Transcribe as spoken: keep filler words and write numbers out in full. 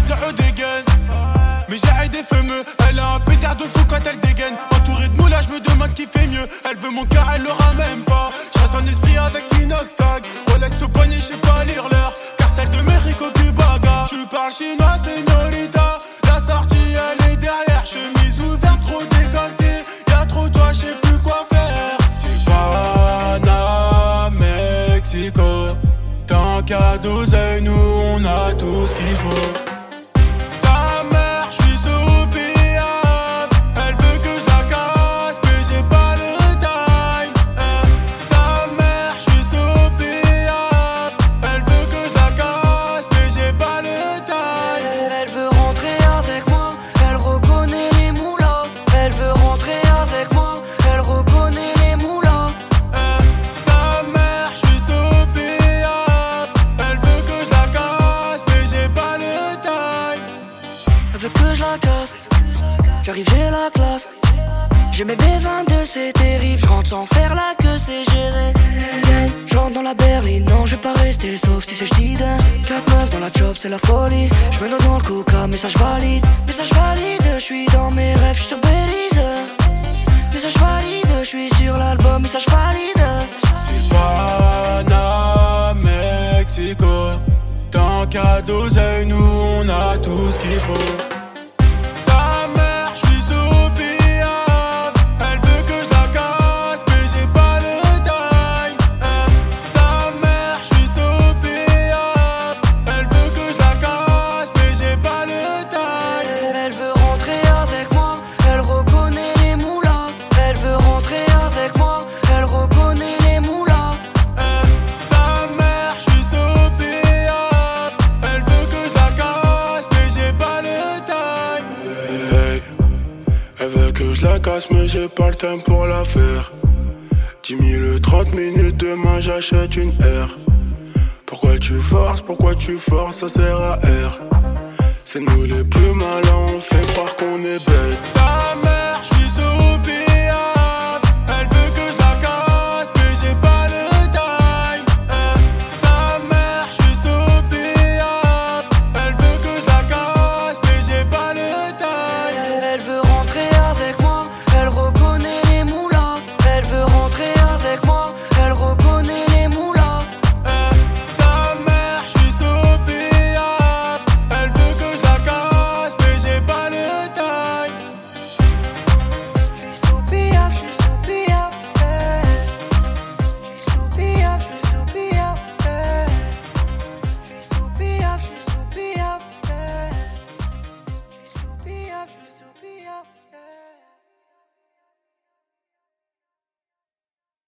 zéro dégaine. Mais j'ai des fameux, elle a un pétard de fou quand elle dégaine. Entourée de moulage, je me demande qui fait mieux. Elle veut mon cœur, elle l'aura même pas. Je reste en esprit avec l'inox tag. Rolex au poignet, je sais pas lire l'heure. Cartel de Mexico, Cubaga. Tu parles chinois, señorita. La sortie, elle est derrière. Chemise ouverte, trop décolletée. Y'a trop de toi, je sais plus quoi faire. C'est Pana, Mexico. Tant qu'à douzaine, nous on a tout ce qu'il faut. J'arrive, j'ai la classe. J'ai mes B vingt-deux, c'est terrible. J'rentre sans faire la queue, c'est géré. J'entre dans la berline, non, je vais pas rester sauf si c'est j'didin. quatre neuf dans la chop, c'est la folie. J'me noie dans le coca, message valide. Message valide, j'suis dans mes rêves, j'suis sur Belize. Message valide, j'suis sur l'album, message valide. C'est Pana, Mexico. Tant qu'à douzaine, nous on a tout ce qu'il faut. Mais j'ai pas le temps pour la faire. dix mille trente minutes, demain j'achète une R. Pourquoi tu forces, pourquoi tu forces, ça sert à R. C'est nous les plus malins, on fait croire qu'on est bête. Sa mère, j'suis sous pillave. Elle veut que je la casse, mais j'ai pas le time. Sa mère, j'suis sous pillave. Elle veut que je la casse, mais j'ai pas le time. Elle veut rentrer avec moi. Elle reconnaît les moulins. Elle veut rentrer avec moi. Elle reconnaît les moulins. euh, Sa mère, j'suis sous pillave. Elle veut que je la casse, mais j'ai pas le time. J'suis sous pillave, j'suis sous pillave. J'suis sous pillave, j'suis sous pillave. J'suis sous pillave, j'suis sous pillave. J'suis sous pillave, j'suis sous pillave.